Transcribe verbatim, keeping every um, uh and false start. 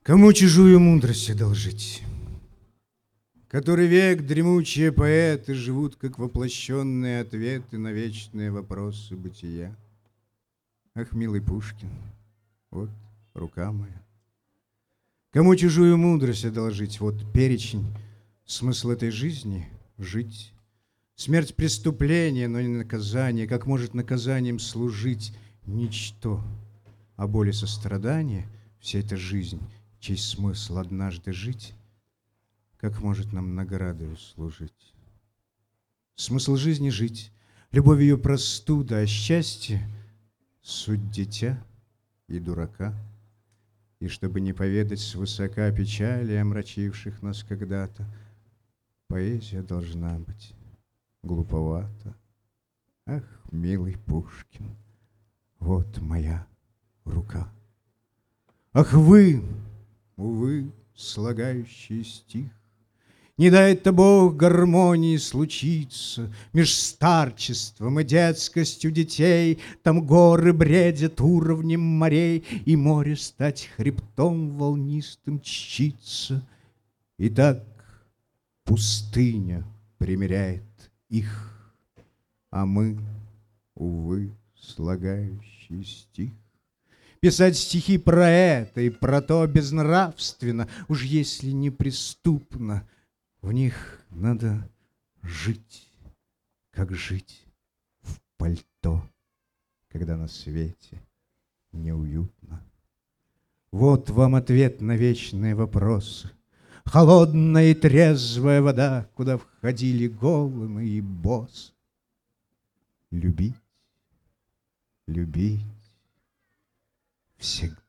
Кому чужую мудрость одолжить? Который век дремучие поэты живут, как воплощенные ответы на вечные вопросы бытия. Ах, милый Пушкин, вот рука моя. Кому чужую мудрость одолжить? Вот перечень, смысл этой жизни — жить. Смерть — преступление, но не наказание. Как может наказанием служить ничто? А боль и сострадание — вся эта жизнь, чей смысл однажды жить, как может нам наградою служить? Смысл жизни — жить, любовь ее простуда, а счастье — суть дитя и дурака. И чтобы не поведать свысока печали, омрачивших нас когда-то, поэзия должна быть глуповата. Ах, милый Пушкин, вот моя рука. Ах, вы, увы, слагающие стих, не дай-то Бог гармонии случиться меж старчеством и детскостью детей. Там горы бредят уровнем морей, и море стать хребтом волнистым чтится. И так пустыня примиряет их, а мы, увы, слагающие стих. Писать стихи про это и про то безнравственно, уж если не преступно. В них надо жить, как жить в пальто, когда на свете неуютно. Вот вам ответ на вечные вопросы. Холодная и трезвая вода, куда входили голым и босс. Любить, любить всегда.